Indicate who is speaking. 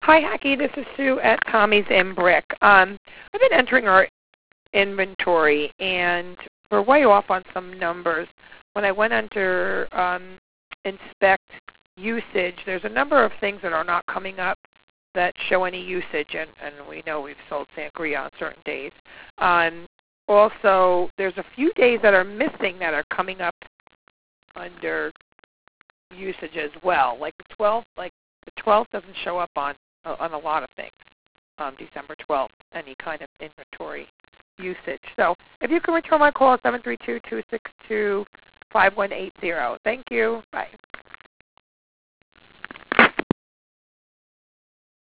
Speaker 1: Hi, Hacky. This is Sue at Tommy's in Brick. I've been entering our inventory, and we're way off on some numbers. When I went under inspect usage, there's a number of things that are not coming up that show any usage, and we know we've sold sangria on certain days. Also, there's a few days that are missing that are coming up under usage as well. Like the 12th doesn't show up on a lot of things. December 12th, any kind of inventory usage. So if you can return my call, 732-262-5180. Thank you. Bye.